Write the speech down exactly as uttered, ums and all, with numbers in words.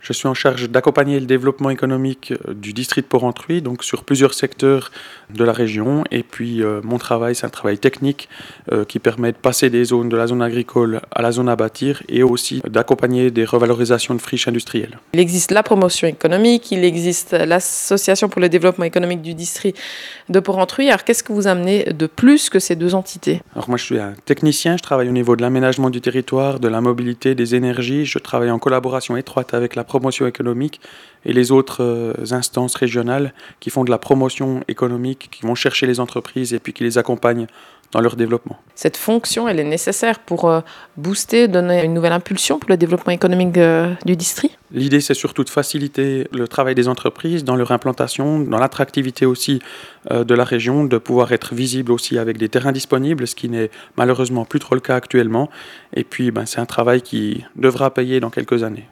Je suis en charge d'accompagner le développement économique euh, du district de Porrentruy, donc sur plusieurs secteurs de la région. Et puis euh, mon travail, c'est un travail technique euh, qui permet de passer des zones de la zone agricole à la zone à bâtir et aussi d'accompagner des revalorisations de friches industrielles. Il existe la promotion économique, il existe l'association pour le développement économique du district de Porrentruy. Alors qu'est-ce que vous amenez de plus que ces deux entités? Alors moi je suis un technicien, je travaille au niveau de l'aménagement du territoire, de la mobilité, des énergies. Je travaille en collaboration étroite avec la promotion économique et les autres euh, instances régionales qui font de la promotion économique, qui vont chercher les entreprises et puis qui les accompagnent dans leur développement. Cette fonction, elle est nécessaire pour euh, booster, donner une nouvelle impulsion pour le développement économique euh, du district? L'idée, c'est surtout de faciliter le travail des entreprises dans leur implantation, dans l'attractivité aussi euh, de la région, de pouvoir être visible aussi avec des terrains disponibles, ce qui n'est malheureusement plus trop le cas actuellement. Et puis, ben, c'est un travail qui devra payer dans quelques années.